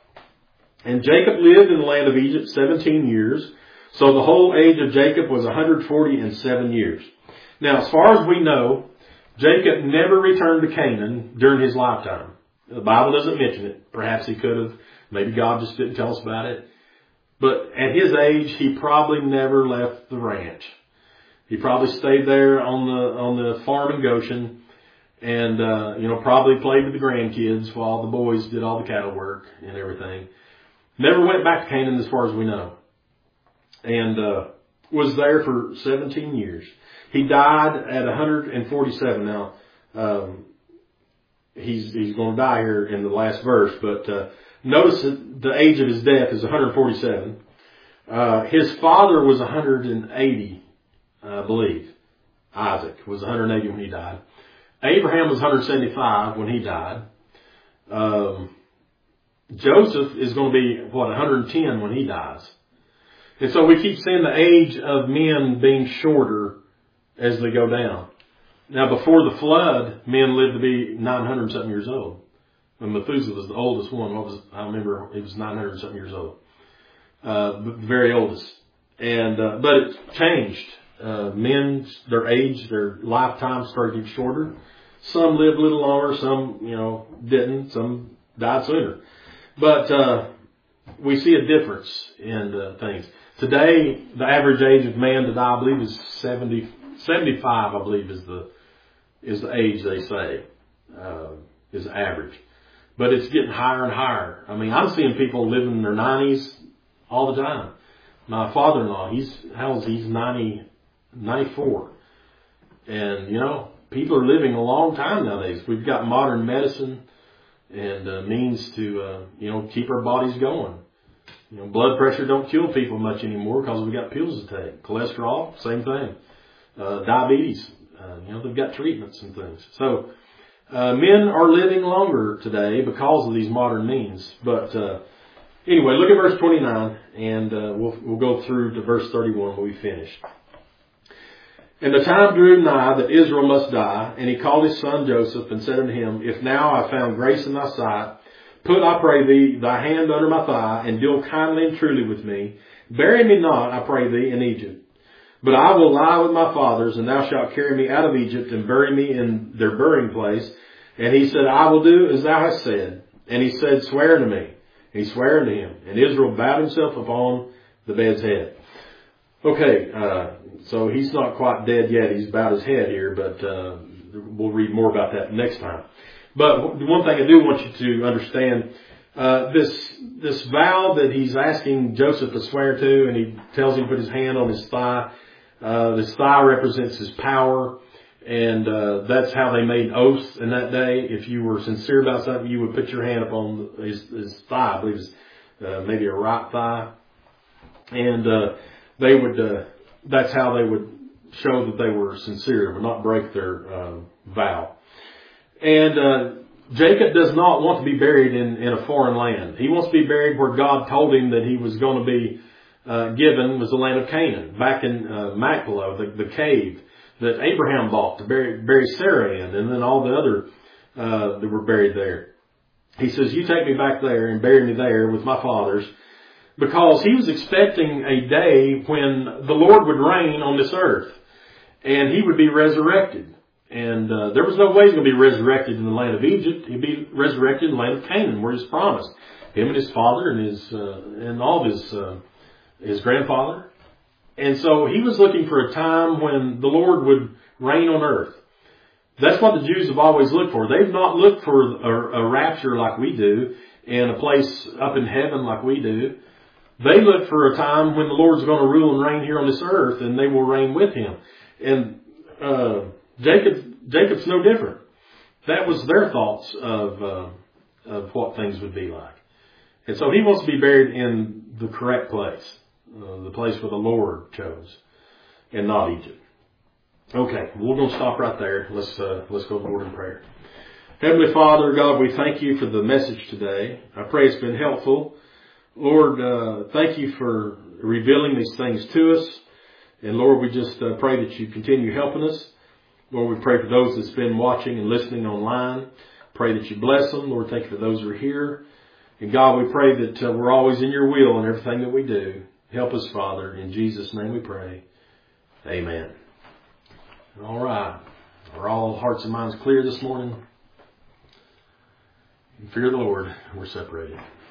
And Jacob lived in the land of Egypt seventeen years. So the whole age of Jacob was one hundred forty and seven years. Now, as far as we know, Jacob never returned to Canaan during his lifetime. The Bible doesn't mention it. Perhaps he could have. Maybe God just didn't tell us about it. But at his age, he probably never left the ranch. He probably stayed there on the on the farm in Goshen, and uh, you know probably played with the grandkids while the boys did all the cattle work and everything. Never went back to Canaan as far as we know, and uh, was there for seventeen years. He died at one hundred forty-seven. Now, um, he's he's going to die here in the last verse, but uh, notice that the age of his death is one hundred forty-seven. Uh, his father was one hundred eighty, I believe. Isaac was one hundred eighty when he died. Abraham was one hundred seventy-five when he died. Um, Joseph is going to be, what, one hundred ten when he dies. And so we keep seeing the age of men being shorter as they go down. Now, before the flood, men lived to be nine hundred something years old. And Methuselah was the oldest one. What was, I remember he was nine hundred something years old. Uh, the very oldest. And, uh, but it changed. Uh, men, their age, their lifetime started to get shorter. Some lived a little longer, some, you know, didn't. Some died sooner. But, uh, we see a difference in uh, things. Today, the average age of man to die, I believe, is seventy, seventy-five, I believe, is the, is the age they say, uh, is average. But it's getting higher and higher. I mean, I'm seeing people living in their nineties all the time. My father-in-law, he's, how old is he? He's ninety, ninety-four. And, you know, people are living a long time nowadays. We've got modern medicine and uh, means to, uh, you know, keep our bodies going. You know, blood pressure don't kill people much anymore because we got pills to take. Cholesterol, same thing. Uh, diabetes, uh, you know, they've got treatments and things. So, uh, men are living longer today because of these modern means. But, uh, anyway, look at verse twenty-nine, and uh, we'll we'll go through to verse thirty-one when we finish. And the time drew nigh that Israel must die, and he called his son Joseph, and said unto him, If now I found grace in thy sight, put, I pray thee, thy hand under my thigh, and deal kindly and truly with me. Bury me not, I pray thee, in Egypt. But I will lie with my fathers, and thou shalt carry me out of Egypt, and bury me in their burying place. And he said, I will do as thou hast said. And he said, Swear unto me. And he sware unto him. And Israel bowed himself upon the bed's head. Okay, uh, so he's not quite dead yet. He's bowed his head here, but uh, we'll read more about that next time. But the one thing I do want you to understand, uh, this this vow that he's asking Joseph to swear to, and he tells him to put his hand on his thigh. Uh, his thigh represents his power, and uh, that's how they made oaths in that day. If you were sincere about something, you would put your hand upon his, his thigh. I believe it's uh, maybe a right thigh, and uh, they would. Uh, that's how they would show that they were sincere, would not break their uh, vow. And uh, Jacob does not want to be buried in, in a foreign land. He wants to be buried where God told him that he was going to be uh, given, was the land of Canaan, back in uh, Machpelah, the, the cave that Abraham bought to bury, bury Sarah in, and then all the other uh, that were buried there. He says, you take me back there and bury me there with my fathers, because he was expecting a day when the Lord would reign on this earth, and he would be resurrected. And uh, there was no way he was going to be resurrected in the land of Egypt. He'd be resurrected in the land of Canaan, where he's promised. Him and his father and his uh, and all of his uh, his grandfather. And so he was looking for a time when the Lord would reign on earth. That's what the Jews have always looked for. They've not looked for a, a rapture like we do, and a place up in heaven like we do. They look for a time when the Lord's going to rule and reign here on this earth, and they will reign with him. And uh, Jacob, Jacob's no different. That was their thoughts of uh, of what things would be like. And so he wants to be buried in the correct place, uh, the place where the Lord chose, and not Egypt. Okay, we're going to stop right there. Let's uh, let's go to the Lord in prayer. Heavenly Father, God, we thank you for the message today. I pray it's been helpful. Lord, uh, thank you for revealing these things to us. And Lord, we just uh, pray that you continue helping us. Lord, we pray for those that's been watching and listening online. Pray that you bless them. Lord, thank you for those who are here. And God, we pray that uh, we're always in your will in everything that we do. Help us, Father. In Jesus' name we pray. Amen. All right. Are all hearts and minds clear this morning? In fear of the Lord, we're separated.